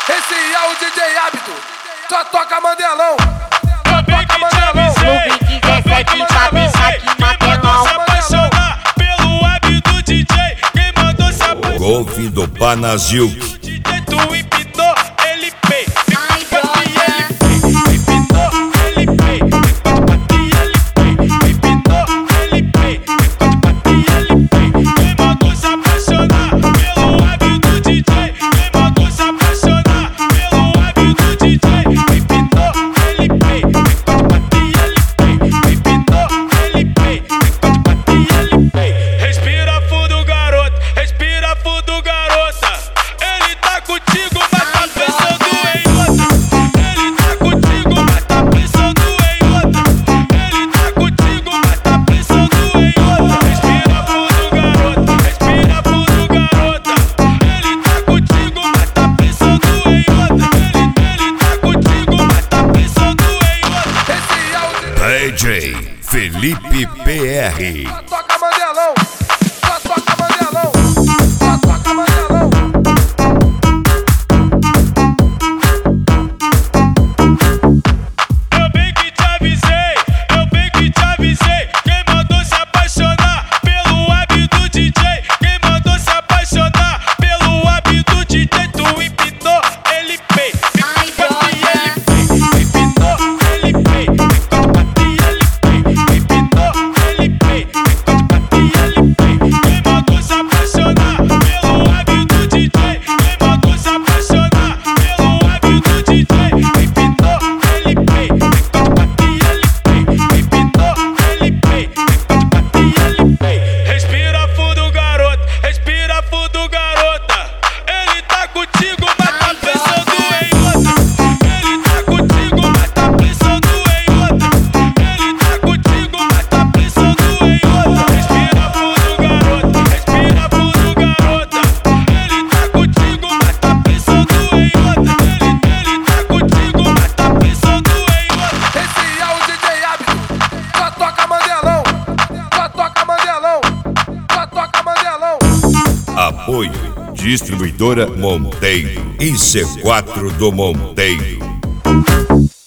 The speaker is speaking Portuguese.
Esse é o DJ Hábito, só toca Mandelão. Eu bem que te avisei, No 17 cabeça aqui na mandou se apaixonar pelo Hábito DJ. Quem mandou se apaixonar? Golfe do Panazilk. DJ tu empinou, ele pei. Ai, Respira fundo, garoto, respira fundo, garota. Ele tá contigo, mas tá pensando em outra. Ele tá contigo, mas tá pensando em outra. Ele tá contigo, mas tá pensando em outra. Respira fundo, garoto, respira fundo, garota. Ele tá contigo, mas tá pensando em outra. Ele tá contigo, mas tá pensando em outra. Esse é o DJ Felipe PR. só toca Mandelão. Só toca Mandelão. Só toca Mandelão. Eu bem que te avisei, eu bem que te avisei. Quem mandou se apaixonar pelo Hábito DJ? Quem mandou se apaixonar pelo Hábito DJ? Tu empinou, ele pei. Ai, Empinou, ele pei. Empinou, ele pei. Quem mandou se apaixonar pelo Hábito DJ? Quem mandou se apaixonar pelo Hábito DJ? Empinou, ele pei. Respira fundo, garoto, respira fundo, garota. Ele tá contigo, mas tá pensando em outra. Ele tá contigo, mas tá pensando em outra. Ele tá contigo, mas tá pensando em outra. Respira fundo, garoto, respira fundo, garota. Ele tá contigo, mas tá pensando em outra. Ele tá contigo, mas tá pensando em outra. Esse é o DJ Hábito, só toca Mandelão. Só toca Mandelão. Só toca Mandelão. Apoio Distribuidora Monteiro e C4 do Monteiro.